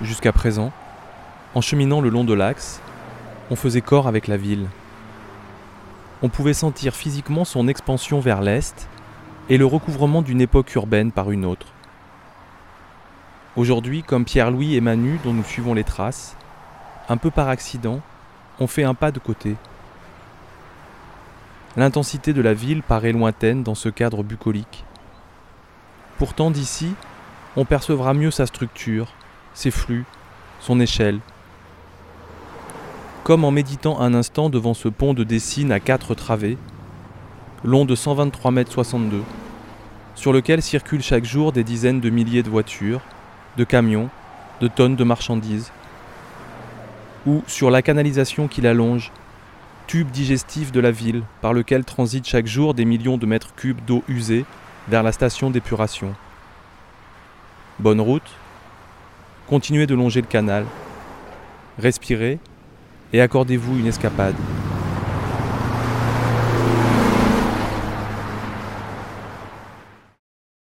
jusqu'à présent, en cheminant le long de l'axe, on faisait corps avec la ville. On pouvait sentir physiquement son expansion vers l'est et le recouvrement d'une époque urbaine par une autre. Aujourd'hui, comme Pierre-Louis et Manu dont nous suivons les traces, un peu par accident, on fait un pas de côté. L'intensité de la ville paraît lointaine dans ce cadre bucolique. Pourtant d'ici, on percevra mieux sa structure, ses flux, son échelle. Comme en méditant un instant devant ce pont de Dessines à 4 travées, long de 123,62 m, sur lequel circulent chaque jour des dizaines de milliers de voitures, de camions, de tonnes de marchandises. Ou sur la canalisation qui l'allonge, tube digestif de la ville par lequel transitent chaque jour des millions de mètres cubes d'eau usée vers la station d'épuration. Bonne route, continuez de longer le canal, respirez et accordez-vous une escapade.